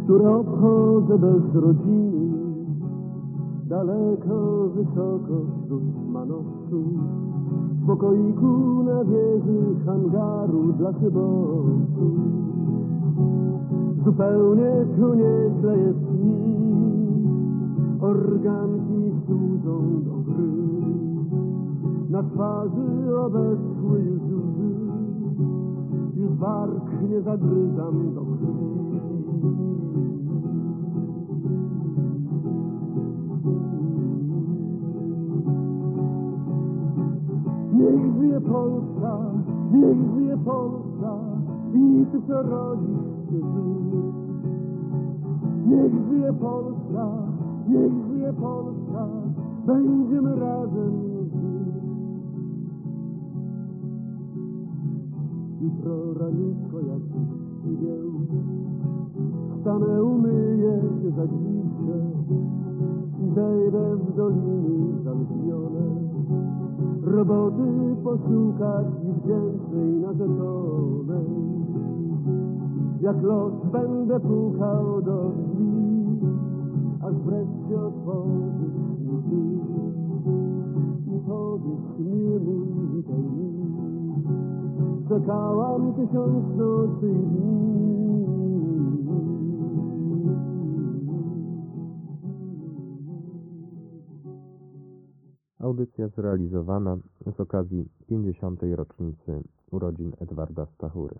które obchodzę bez rodziny, daleko, wysoko wzdłuż Manosu, w pokoiku na wieży hangaru dla szybowców. Zupełnie tu nieźle jest mi, organki mi służą do gry, na twarzy obeschły już łzy, już warg nie zagryzam do krwi. Niech żyje Polska, niech żyje Polska i ty, co rodzisz się ty. Niech żyje Polska, niech żyje Polska, będziemy razem żyć. Jutro raniutko jak przygieł, stanę, umyję się, zagwizdkę i zejdę w doliny zaludnione. Roboty poszukać i wdzięcznej narzeczonej. Jak los będę pukał do drzwi, aż wreszcie otworzysz mi ty i powiesz, miły mój, witaj mi. Czekałam 1000 nocy i dni. Audycja zrealizowana z okazji 50. rocznicy urodzin Edwarda Stachury.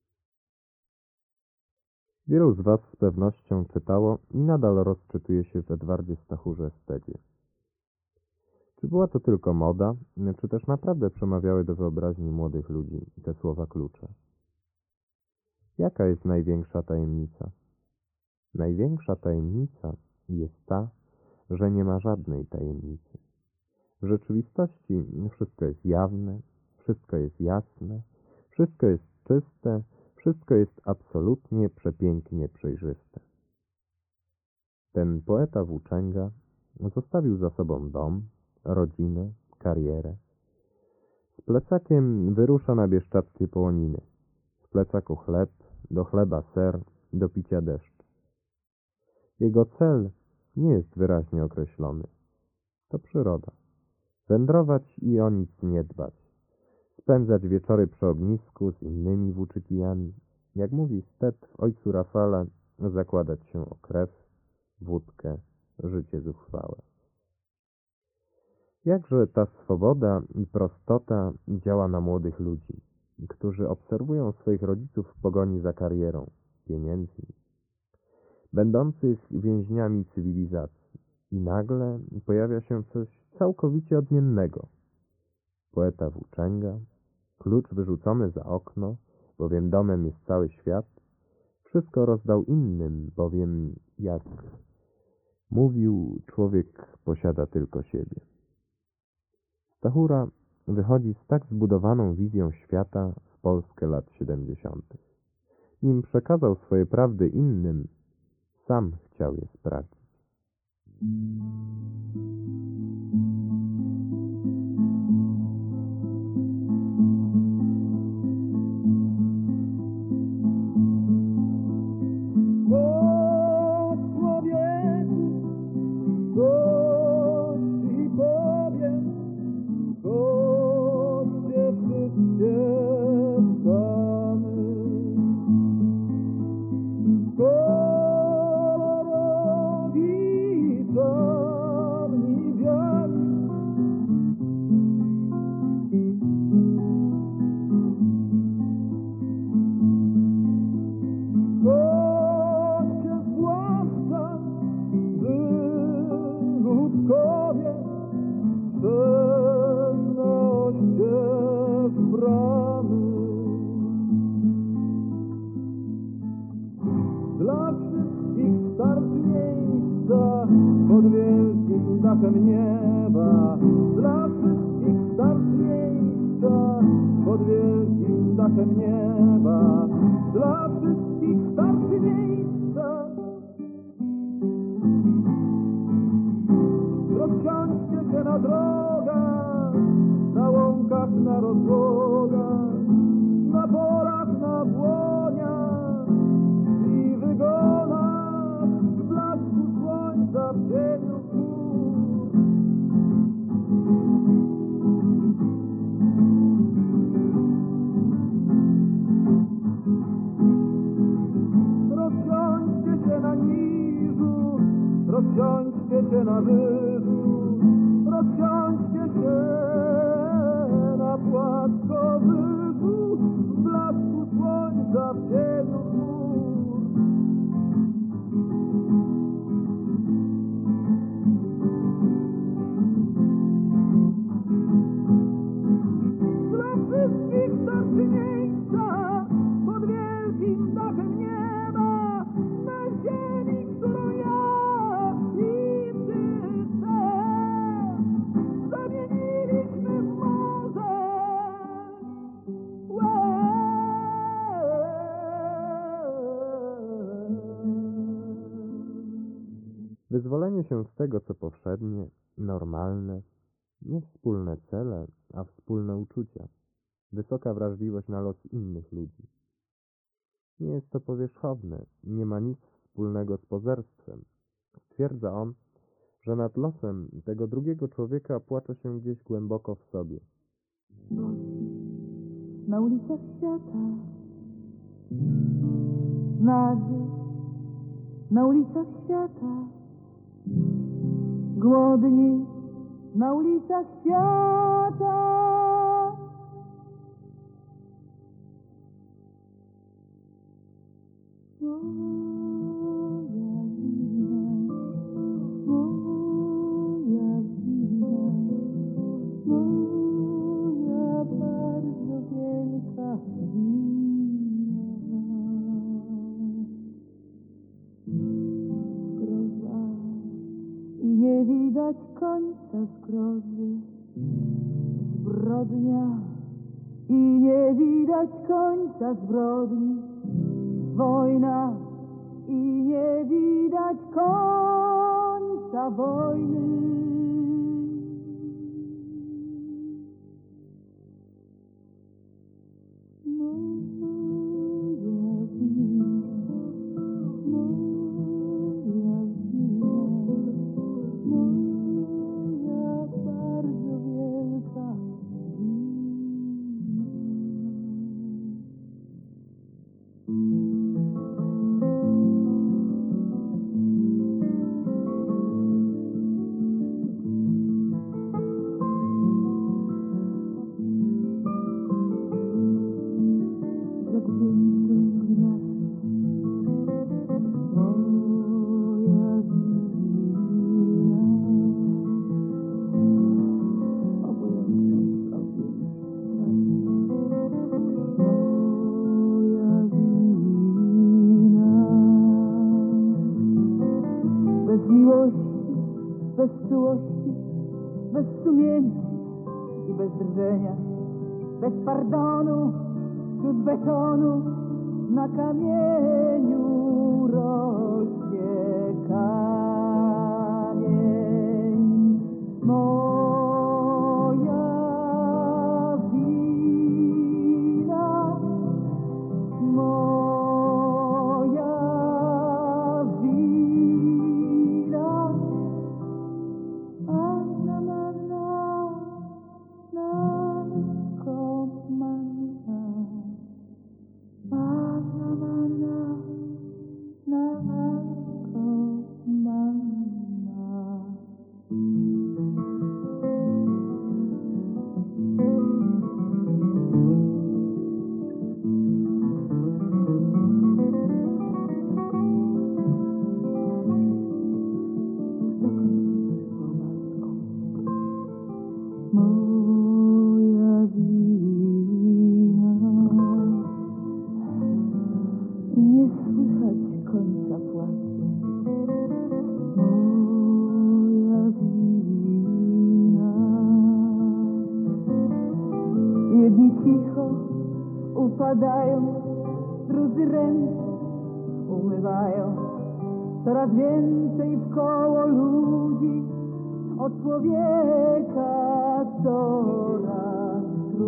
Wielu z Was z pewnością czytało i nadal rozczytuje się w Edwardzie Stachurze estedzie. Czy była to tylko moda, czy też naprawdę przemawiały do wyobraźni młodych ludzi te słowa klucze? Jaka jest największa tajemnica? Największa tajemnica jest ta, że nie ma żadnej tajemnicy. W rzeczywistości wszystko jest jawne, wszystko jest jasne, wszystko jest czyste, wszystko jest absolutnie przepięknie przejrzyste. Ten poeta włóczęga zostawił za sobą dom, rodzinę, karierę. Z plecakiem wyrusza na bieszczackie połoniny. W plecaku chleb, do chleba ser, do picia deszcz. Jego cel nie jest wyraźnie określony. To przyroda. Wędrować i o nic nie dbać. Spędzać wieczory przy ognisku z innymi włóczykijami. Jak mówi Stet w Ojcu Rafale, zakładać się o krew, wódkę, życie zuchwałe. Jakże ta swoboda i prostota działa na młodych ludzi, którzy obserwują swoich rodziców w pogoni za karierą, pieniędzmi, będących więźniami cywilizacji. I nagle pojawia się coś całkowicie odmiennego. Poeta włóczęga, klucz wyrzucony za okno, bowiem domem jest cały świat, wszystko rozdał innym, bowiem, jak mówił, człowiek posiada tylko siebie. Stachura wychodzi z tak zbudowaną wizją świata w Polskę lat 70. Nim przekazał swoje prawdy innym, sam chciał je sprawdzić. Dla wszystkich starczy miejsca pod wielkim dachem nieba. Dla wszystkich starczy miejsca pod wielkim dachem nieba. Dla wszystkich starczy miejsca. Rozsiądźcie się na drogach, na łąkach, na rozłogach, na polach, na błoniach i wygonach. cieniu chmur. Rozsiądźcie się na niżu, rozsiądźcie się na wyżu, rozsiądźcie się na płaskowyżu, w blasku słońca, w cieniu chmur. Dla wszystkich starczy miejsca pod wielkim dachem nieba, na ziemi, którą ja i ty chcesz, zamieniliśmy w morze. Wyzwolenie się z tego, co powszednie, normalne, nie wspólne cele, a wspólne uczucia, wysoka wrażliwość na los innych ludzi. Nie jest to powierzchowne, nie ma nic wspólnego z pozerstwem. Stwierdza on, że nad losem tego drugiego człowieka płacze się gdzieś głęboko w sobie. Na ulicach świata, na ulicach świata, głodni na ulicach świata. Moja wina, moja bardzo wielka wina. Groza i nie widać końca zgrozy, zbrodnia i nie widać końca zbrodni, wojna i nie widać końca wojny. Moja wina, moja wina, moja bardzo wielka wina. Bez miłości, bez czułości, bez sumienia i bez drżenia, bez pardonu, wśród betonu, na kamieniu rośnie kamień. Moja wina, moja wina. Anna Manna, narkomanna. Anna Manna, narkomanna. Moja wina, nie słychać końca płaczu. Moja wina, jedni cicho upadają, drudzy ręce umywają. Coraz więcej wkoło ludzi, od człowieka coraz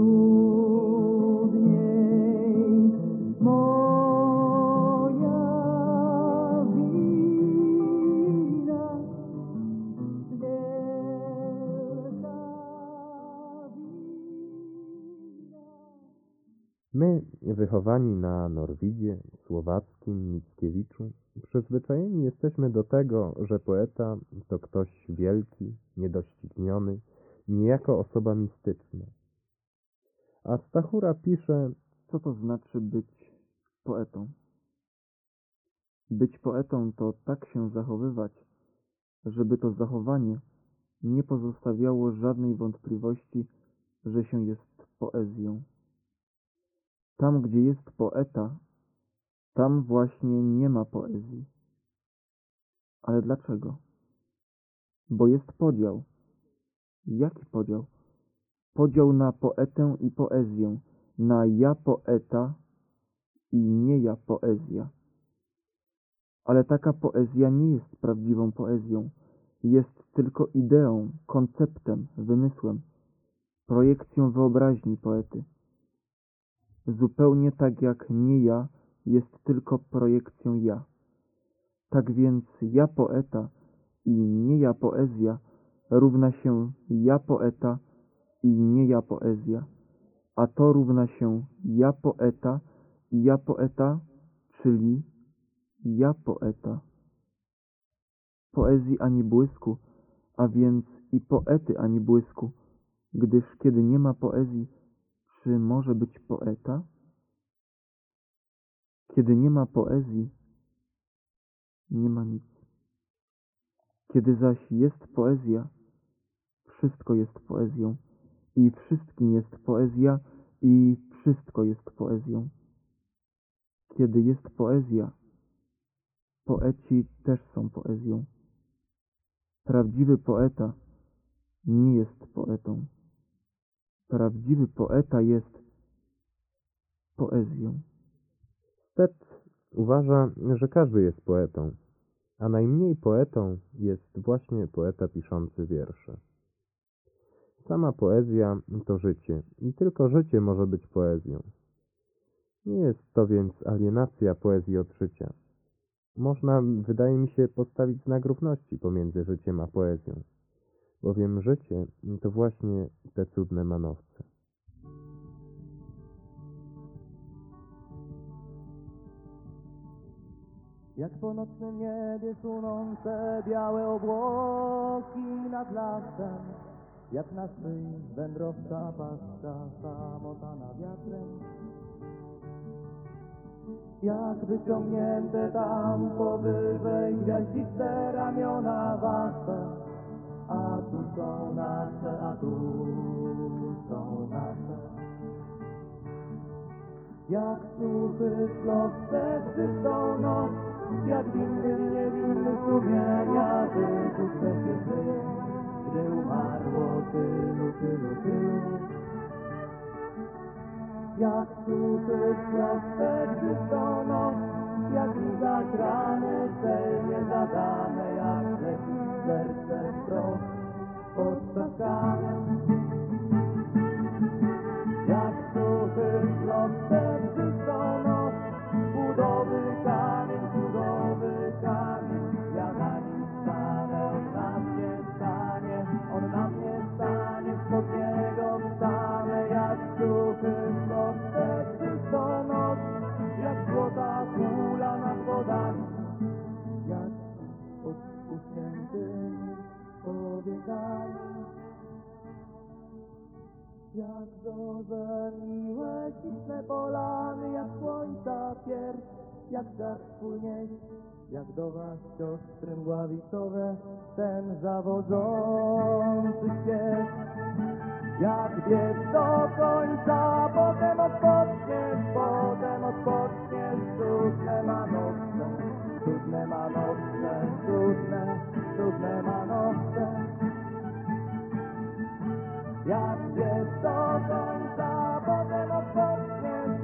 trudniej. Moja wina, My, wychowani na Norwidzie, Słowackim, Mickiewiczu, przyzwyczajeni jesteśmy do tego, że poeta to ktoś wielki, niedościgniony, niejako osoba mistyczna. A Stachura pisze, Co to znaczy być poetą? Być poetą to tak się zachowywać, żeby to zachowanie nie pozostawiało żadnej wątpliwości, że się jest poezją. Tam, gdzie jest poeta, tam właśnie nie ma poezji. Ale dlaczego? Bo jest podział. Jaki podział? Podział na poetę i poezję, na ja poeta i nie ja poezja. Ale taka poezja nie jest prawdziwą poezją. Jest tylko ideą, konceptem, wymysłem, projekcją wyobraźni poety. Zupełnie tak jak nie ja jest tylko projekcją ja. Tak więc ja poeta i nie ja poezja równa się ja poeta i nie ja poezja, a to równa się ja poeta i ja poeta, czyli ja poeta. Poezji ani błysku, a więc i poety ani błysku, gdyż kiedy nie ma poezji, czy może być poeta? Kiedy nie ma poezji, nie ma nic. Kiedy zaś jest poezja, wszystko jest poezją i wszystkim jest poezja i wszystko jest poezją. Kiedy jest poezja, poeci też są poezją. Prawdziwy poeta nie jest poetą. Prawdziwy poeta jest poezją. Stet uważa, że każdy jest poetą, a najmniej poetą jest właśnie poeta piszący wiersze. Sama poezja to życie i tylko życie może być poezją. Nie jest to więc alienacja poezji od życia. Można, wydaje mi się, postawić znak równości pomiędzy życiem a poezją, bowiem życie to właśnie te cudne manowce. Jak po nocnym niebie sunące białe obłoki nad lasem, jak na szyi wędrowca paska samotana wiatrem. Jak wyciągnięte tam powyżej gwiaździste ramiona wasze, a tu są nasze, a tu są nasze. Jak suchy szlok przed czystą noc, jak winny i niewinny sumienia, wypuszczę się żyje, gdzie umarło tylu, tylu, tylu. Jak suchy szlok przed czystą noc, jak widać rany tej niezadane, jak leci serce wprost pod czaszkami. Jak suchy szlok przed czystą noc, budowy kamień, ja na nim stanę, on na mnie stanie, on na mnie stanie, spod niego wstanę. Jak suchy szlok przed czystą noc, jak złota kula nad wodami, jak pod uschniętymi powiekami. Jak zorze miłe, śliczne polany, jak słońca pierś, jak żar twój nieść, jak do was siostry mgławicowe, ten zawodzący śpiew. Jak bieg do końca, potem odpoczniesz, cudne manowce, cudne manowce, cudne manowce. Jak bieg do końca, potem odpoczniesz,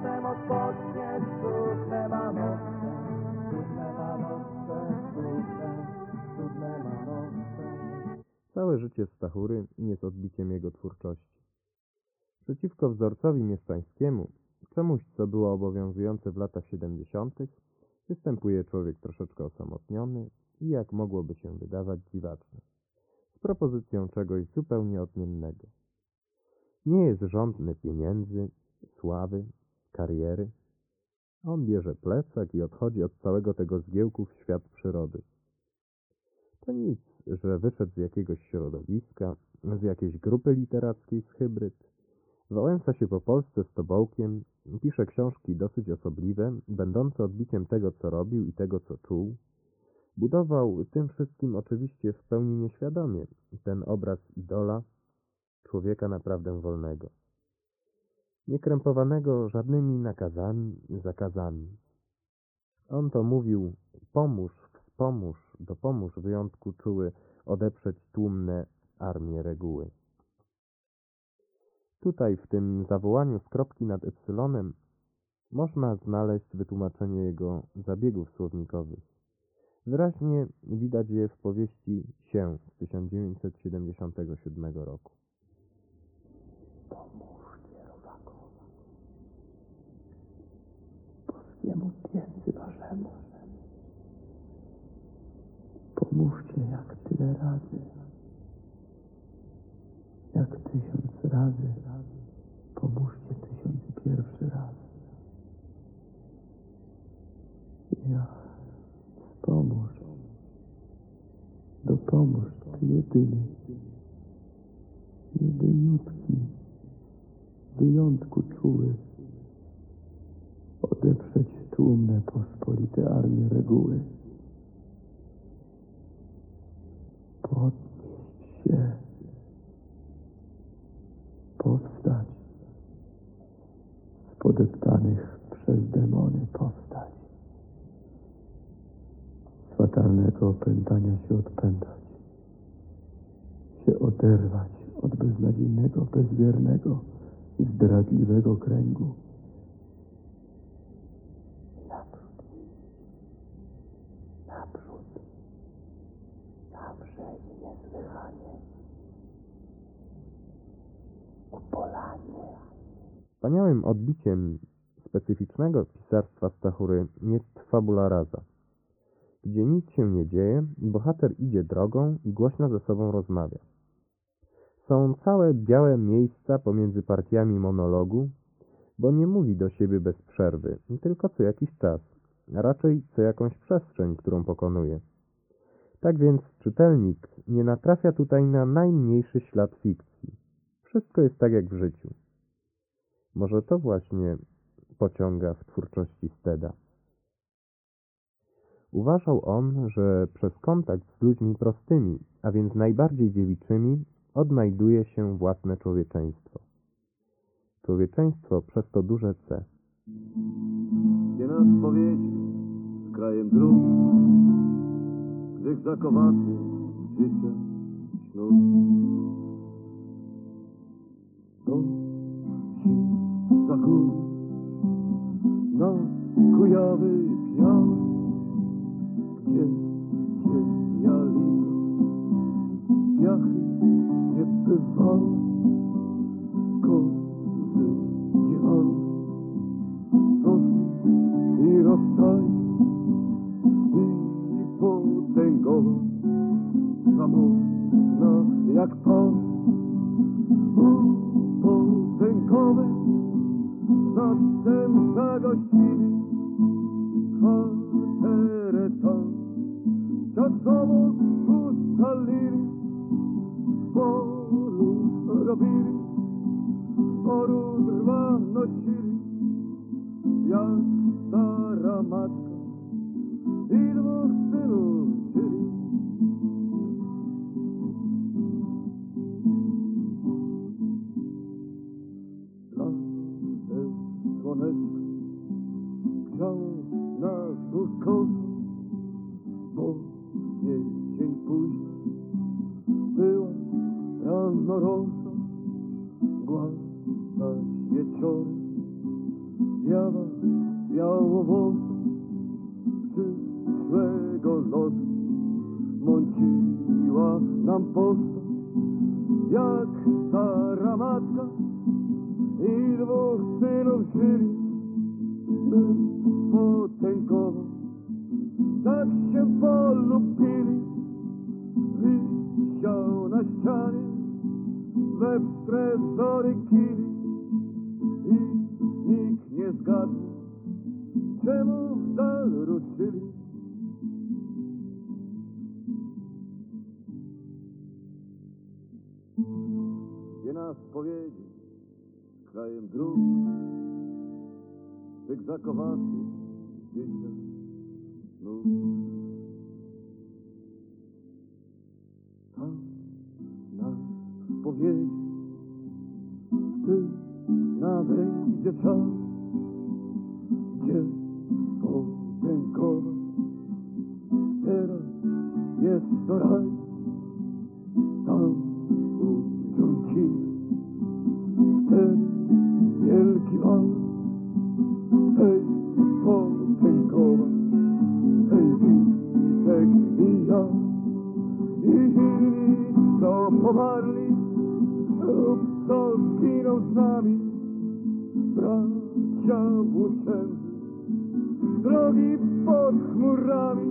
cudne manowce, cudne manowce. Całe życie Stachury jest odbiciem jego twórczości. Przeciwko wzorcowi mieszczańskiemu, czemuś, co było obowiązujące w latach 70., występuje człowiek troszeczkę osamotniony i, jak mogłoby się wydawać, dziwaczny, z propozycją czegoś zupełnie odmiennego. Nie jest żądny pieniędzy, sławy, kariery. On bierze plecak i odchodzi od całego tego zgiełku w świat przyrody. To nic, że wyszedł z jakiegoś środowiska, z jakiejś grupy literackiej, z hybryd. Wałęsa się po Polsce z tobołkiem, pisze książki dosyć osobliwe, będące odbiciem tego, co robił i tego, co czuł. Budował tym wszystkim oczywiście w pełni nieświadomie ten obraz idola, człowieka naprawdę wolnego, niekrępowanego żadnymi nakazami, zakazami. On to mówił: pomóż, wspomóż, dopomóż wyjątku czuły odeprzeć tłumne armie reguły. Tutaj w tym zawołaniu z kropki nad epsylonem można znaleźć wytłumaczenie jego zabiegów słownikowych. Wyraźnie widać je w powieści Się z 1977 roku. Pomóżcie rodakowi, polskiemu piecy waszemu. Pomóżcie jak tyle razy, jak 1000 razy. Pomóżcie 1001 raz. Ja, pomóż, dopomóż Ty jedyny, jedyniutki, wyjątku czuły, odeprzeć tłumne pospolite armie reguły. Podnieść się, powstać, z podeptanych przez demony powstać, z fatalnego opętania się odpętać, się oderwać od beznadziejnego, bezwiernego, zdradliwego kręgu. Naprzód iść, naprzód, zawsze i niesłychanie, ku polanie. Wspaniałym odbiciem specyficznego pisarstwa Stachury jest fabula rasa, gdzie nic się nie dzieje, bohater idzie drogą i głośno ze sobą rozmawia. Są całe białe miejsca pomiędzy partiami monologu, bo nie mówi do siebie bez przerwy, tylko co jakiś czas, a raczej co jakąś przestrzeń, którą pokonuje. Tak więc czytelnik nie natrafia tutaj na najmniejszy ślad fikcji. Wszystko jest tak jak w życiu. Może to właśnie pociąga w twórczości Steda. Uważał on, że przez kontakt z ludźmi prostymi, a więc najbardziej dziewiczymi, odnajduje się własne człowieczeństwo. Człowieczeństwo przez to duże C. Gdzie nas powiedzie z krajem dróg, grych zakowaty życia ślub. To ci za góry, na Kujawy piał, gdzie cienia lito, piachy nie bywało, kozy dziewały, rosły i rozstali, i potęgowa, samotna jak pan, potęgowe, zatem zagościli kwaterę tam, czasowo ustalili, w polu robili, sporu drwa nosili, jak stara matka i 2 synów żyli. Lasem słoneczko grzało nas ukoso, bo jesień późna była rano rosa, głaszać wieczorem zjawa białowłosa, przyszłego lotu mąciła nam postać, jak stara matka i 2 synów żyli, by potęgowo tak się polubili. Wisiał na ścianie we wstre zory kili i nas powiedzieć krajem dróg zygzakowatych dzisiaj znów. Tam nas powiedzieć, gdy nadejdzie czas, gdzie podziękować. Teraz jest to raj, tam ujrzą ci ten wielki wal. Hej, podziękować, hej, Witek i ja, i inni, co pomarli lub co zginął z nami, bracia włóczędzy, drogi pod chmurami,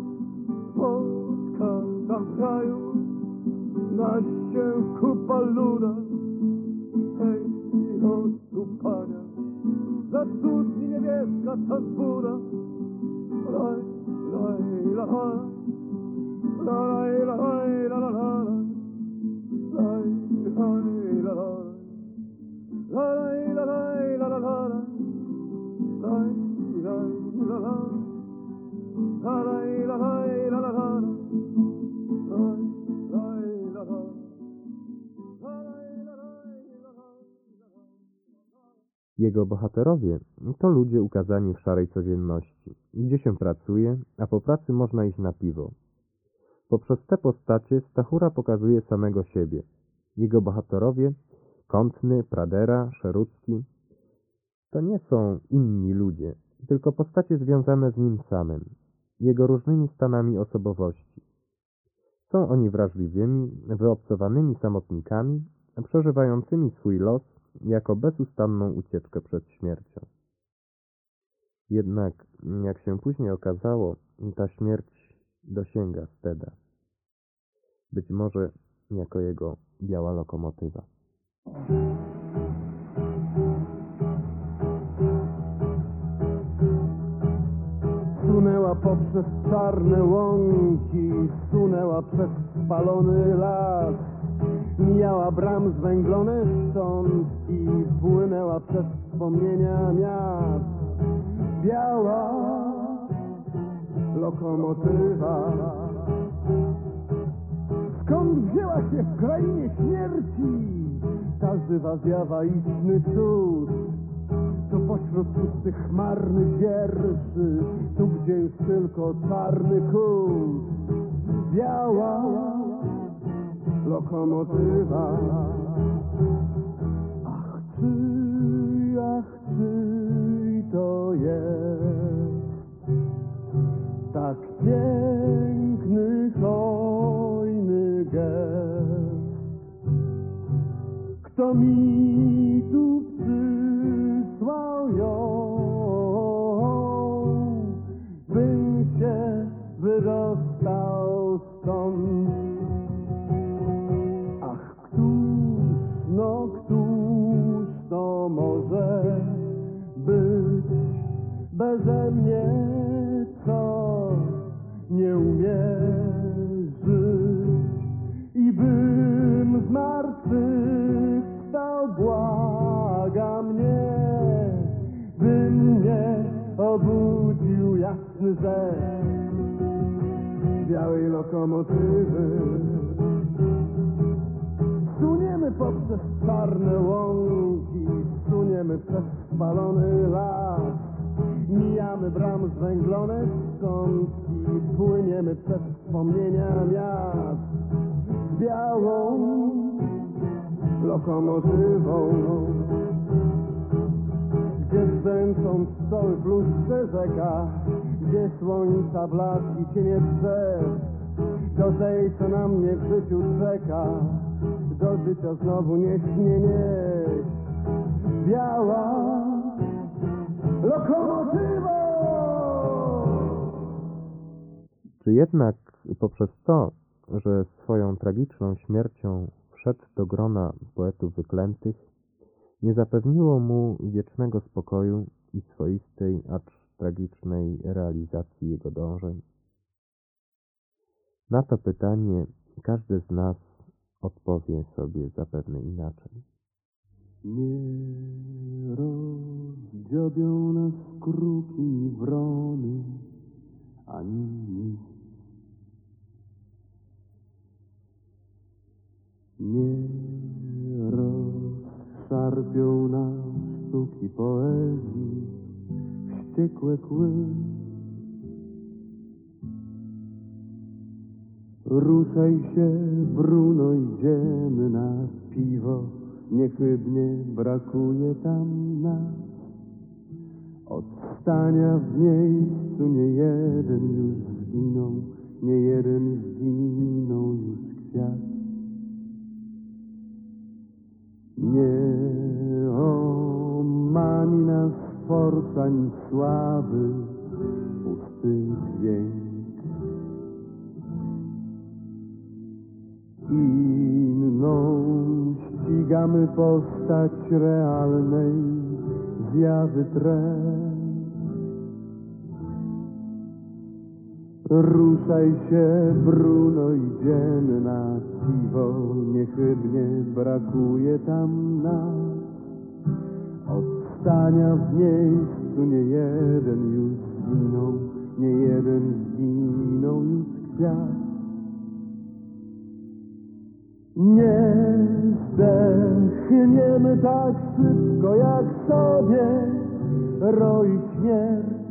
spotka tam w raju na się kupa luda. Hej, i odstupania, za studni niebieska ta zbuda. Laj, laj, la, la, laj, laj, la, la, la, laj, laj, la, la, laj, laj, la, la, la, laj, laj, la, la. Jego bohaterowie to ludzie ukazani w szarej codzienności, gdzie się pracuje, a po pracy można iść na piwo. Poprzez te postacie Stachura pokazuje samego siebie. Jego bohaterowie, Kątny, Pradera, Szerucki, to nie są inni ludzie, tylko postacie związane z nim samym, jego różnymi stanami osobowości. Są oni wrażliwymi, wyobcowanymi samotnikami, przeżywającymi swój los jako bezustanną ucieczkę przed śmiercią. Jednak, jak się później okazało, ta śmierć dosięga Steda. Być może jako jego biała lokomotywa. Sunęła poprzez czarne łąki, sunęła przez spalony las, mijała bram zwęglone szczątki, płynęła przez wspomnienia miast. Biała lokomotywa, skąd wzięła się w krainie śmierci ta żywa zjawa, istny cud? To pośród pustych chmarnych wierszy, tu gdzie już tylko czarny kurz. Biała lokomotywa. Ach, czyj to jest tak piękny, hojny gest? Kto mi tu przysłał ją, bym się wydostał stąd? Ach, któż to może być beze mnie, co nie umie żyć? I bym zmartwychwstał, błaga mnie, by mnie obudził jasny rzek białej lokomotywy. Suniemy poprzez czarne łąki, suniemy przez spalony las, mijamy bram zwęglone szczątki, płyniemy przez wspomnienia miast. Białą lokomotywą, gdzie brzęczą pszczoły w lustrze rzeka, gdzie słońca blask i cienie drzew, do tej, co na mnie w życiu czeka, do życia znowu nieść mnie nieść. Biała lokomotywa. Czy jednak poprzez to, że swoją tragiczną śmiercią wszedł do grona poetów wyklętych, nie zapewniło mu wiecznego spokoju i swoistej, acz tragicznej realizacji jego dążeń? Na to pytanie każdy z nas odpowie sobie zapewne inaczej. Nie rozdziobią nas kruki i wrony, ani nic. Nie rozszarpią nas sztuki poezji, wściekłe kły. Ruszaj się, Bruno, idziemy na piwo, niechybnie brakuje tam nas. Od stania w miejscu nie jeden już zginął, nie jeden zginął już kwiat. Nie omami nas forsa ani sławy, pusty dźwięk. Inną ścigamy postać realnej zjawy trend. Ruszaj się, Bruno, idziemy na piwo, niechybnie brakuje tam nas. Od stania w miejscu nie jeden już zginął, nie jeden zginął już kwiat. Nie zdechniemy tak szybko, jak sobie roi śmierć.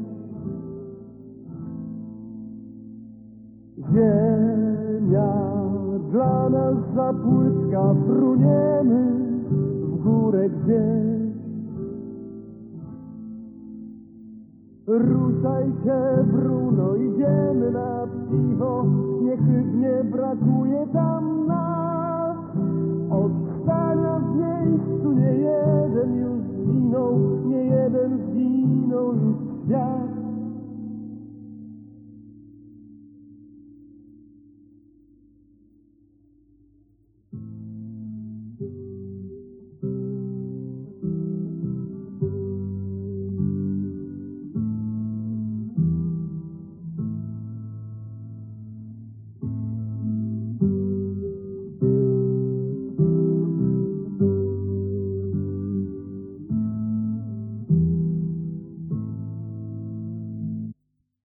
Ziemia dla nas za płytka, fruniemy w górę gdzieś. Ruszaj się, Bruno, idziemy na piwo, niechybnie brakuje tam nas. Od stania w miejscu nie jeden już zginął, nie jeden zginął już świat.